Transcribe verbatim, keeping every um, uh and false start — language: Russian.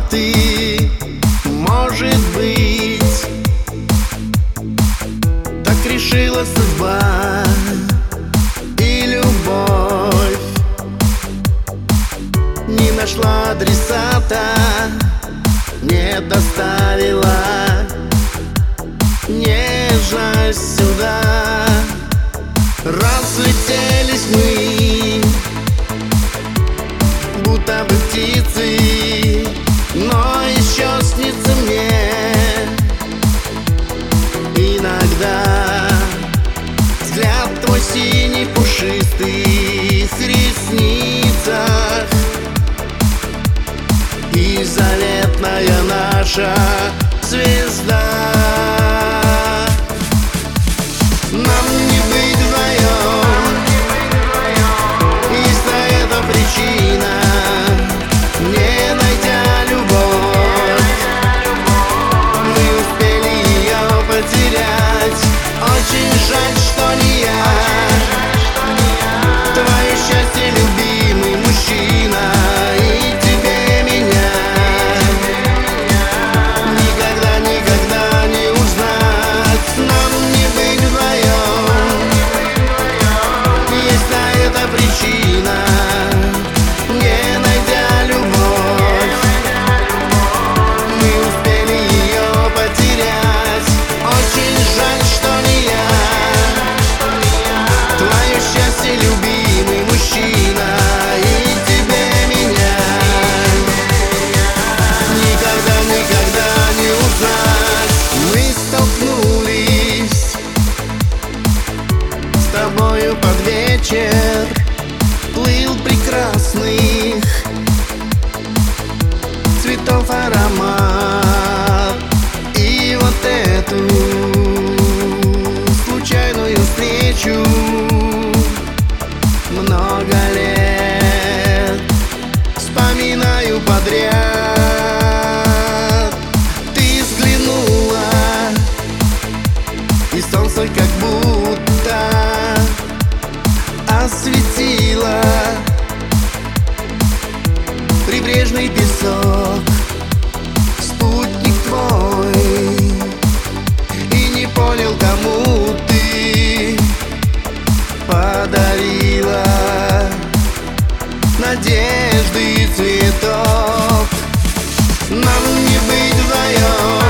ты, может быть, так решила судьба и любовь. Не нашла адресата, не доставила нежность сюда. Разлетелись мы, будто бы птицы, но еще снится мне иногда взгляд твой синий в пушистых ресницах и заветная наша звезда. Нам не быть вдвоем, есть на это причина. Не найдя любовь, мы успели ее потерять. Очень жаль, что не я, твое счастье, любимый мужчина, и тебе меня никогда, никогда не узнать. Нам не быть вдвоем, есть на это причина. Не найдя любовь, мы успели ее потерять. Очень жаль, что не я, твое счастье, любимый мужчина, и тебе меня никогда, никогда не узнать. Мы столкнулись с тобою под вечер, плыл прекрасных цветов аромат. И вот эту случайную встречу много лет вспоминаю подряд. Ты взглянула, и солнце как будто осветило прибрежный песок, спутник твой, и не понял, кому ты подарила надежды и цветов. Нам не быть вдвоем,